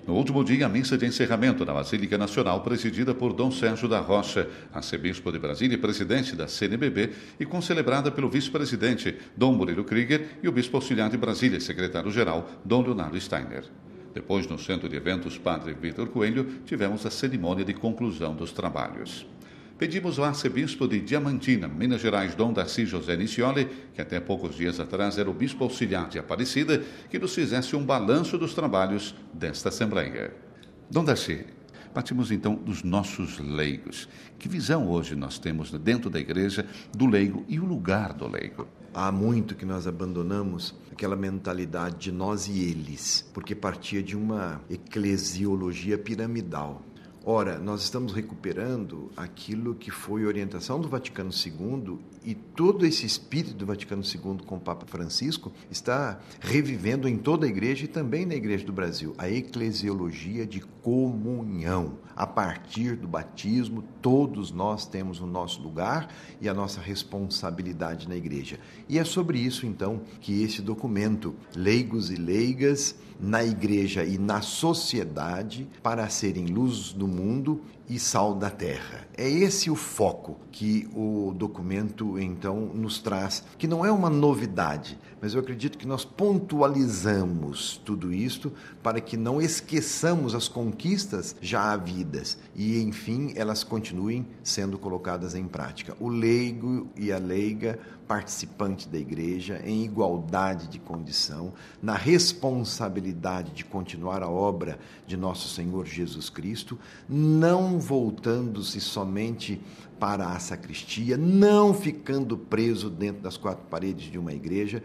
No último dia, a missa de encerramento na Basílica Nacional, presidida por Dom Sérgio da Rocha, arcebispo de Brasília e presidente da CNBB, e concelebrada pelo vice-presidente Dom Murilo Krieger e o bispo auxiliar de Brasília, secretário-geral Dom Leonardo Steiner. Depois, no Centro de Eventos Padre Vitor Coelho, tivemos a cerimônia de conclusão dos trabalhos. Pedimos ao arcebispo de Diamantina, Minas Gerais, Dom Darcy José Nicioli, que até poucos dias atrás era o bispo auxiliar de Aparecida, que nos fizesse um balanço dos trabalhos desta Assembleia. Dom Darcy, partimos então dos nossos leigos. Que visão hoje nós temos dentro da igreja do leigo e o lugar do leigo? Há muito que nós abandonamos aquela mentalidade de nós e eles, porque partia de uma eclesiologia piramidal. Ora, nós estamos recuperando aquilo que foi orientação do Vaticano II e todo esse espírito do Vaticano II com o Papa Francisco está revivendo em toda a igreja e também na Igreja do Brasil, a eclesiologia de comunhão. A partir do batismo, todos nós temos o nosso lugar e a nossa responsabilidade na igreja. E é sobre isso, então, que esse documento, Leigos e Leigas, na igreja e na sociedade, para serem luz do mundo e sal da terra. É esse o foco que o documento, então, nos traz, que não é uma novidade, mas eu acredito que nós pontualizamos tudo isto para que não esqueçamos as conquistas já havidas e, enfim, elas continuem sendo colocadas em prática. O leigo e a leiga, participante da igreja, em igualdade de condição, na responsabilidade de continuar a obra de nosso Senhor Jesus Cristo, não voltando-se somente para a sacristia, não ficando preso dentro das quatro paredes de uma igreja,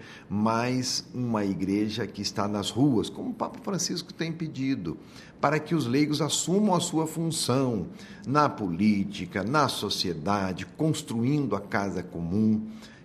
mas uma igreja que está nas ruas, como o Papa Francisco tem pedido, para que os leigos assumam a sua função na política, na sociedade, construindo a casa comum,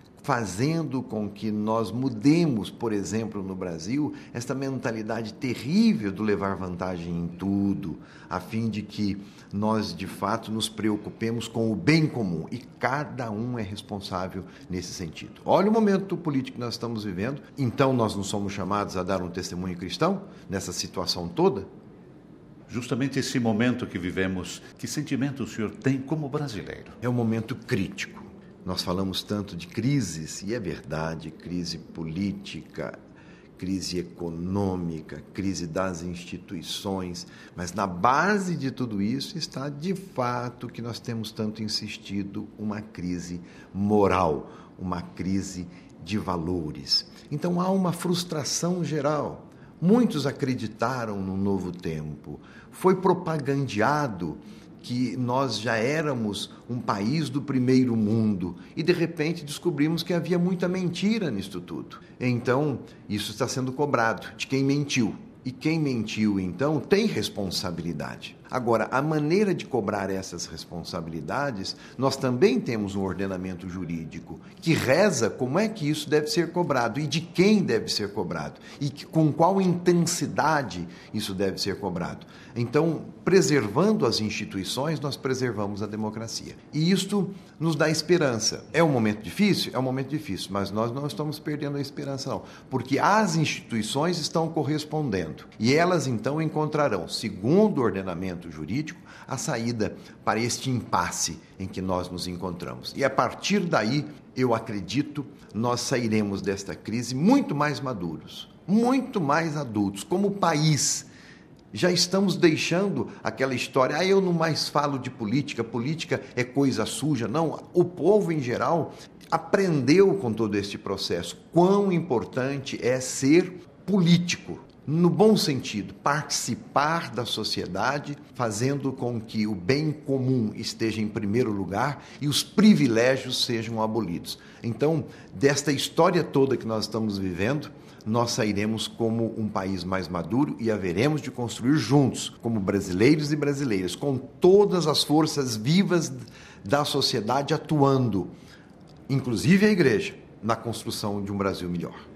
fazendo com que nós mudemos, por exemplo, no Brasil, esta mentalidade terrível do levar vantagem em tudo, a fim de que nós, de fato, nos preocupemos com o bem comum e cada um é responsável nesse sentido. Olha o momento político que nós estamos vivendo, então nós não somos chamados a dar um testemunho cristão nessa situação toda? Justamente esse momento que vivemos, que sentimento o senhor tem como brasileiro? É um momento crítico. Nós falamos tanto de crises, e é verdade, crise política, crise econômica, crise das instituições, mas na base de tudo isso está, de fato, que nós temos tanto insistido, uma crise moral, uma crise de valores. Então há uma frustração geral. Muitos acreditaram no novo tempo. Foi propagandeado que nós já éramos um país do primeiro mundo e, de repente, descobrimos que havia muita mentira nisso tudo. Então, isso está sendo cobrado de quem mentiu. E quem mentiu, então, tem responsabilidade. Agora, a maneira de cobrar essas responsabilidades, nós também temos um ordenamento jurídico que reza como é que isso deve ser cobrado e de quem deve ser cobrado e com qual intensidade isso deve ser cobrado. Então, preservando as instituições, nós preservamos a democracia. E isto nos dá esperança. É um momento difícil? É um momento difícil, mas nós não estamos perdendo a esperança, não. Porque as instituições estão correspondendo. E elas, então, encontrarão, segundo o ordenamento jurídico, a saída para este impasse em que nós nos encontramos. E a partir daí, eu acredito, nós sairemos desta crise muito mais maduros, muito mais adultos, como país. Já estamos deixando aquela história, eu não mais falo de política, política é coisa suja. Não, o povo em geral aprendeu com todo este processo quão importante é ser político. No bom sentido, participar da sociedade, fazendo com que o bem comum esteja em primeiro lugar e os privilégios sejam abolidos. Então, desta história toda que nós estamos vivendo, nós sairemos como um país mais maduro e haveremos de construir juntos, como brasileiros e brasileiras, com todas as forças vivas da sociedade atuando, inclusive a igreja, na construção de um Brasil melhor.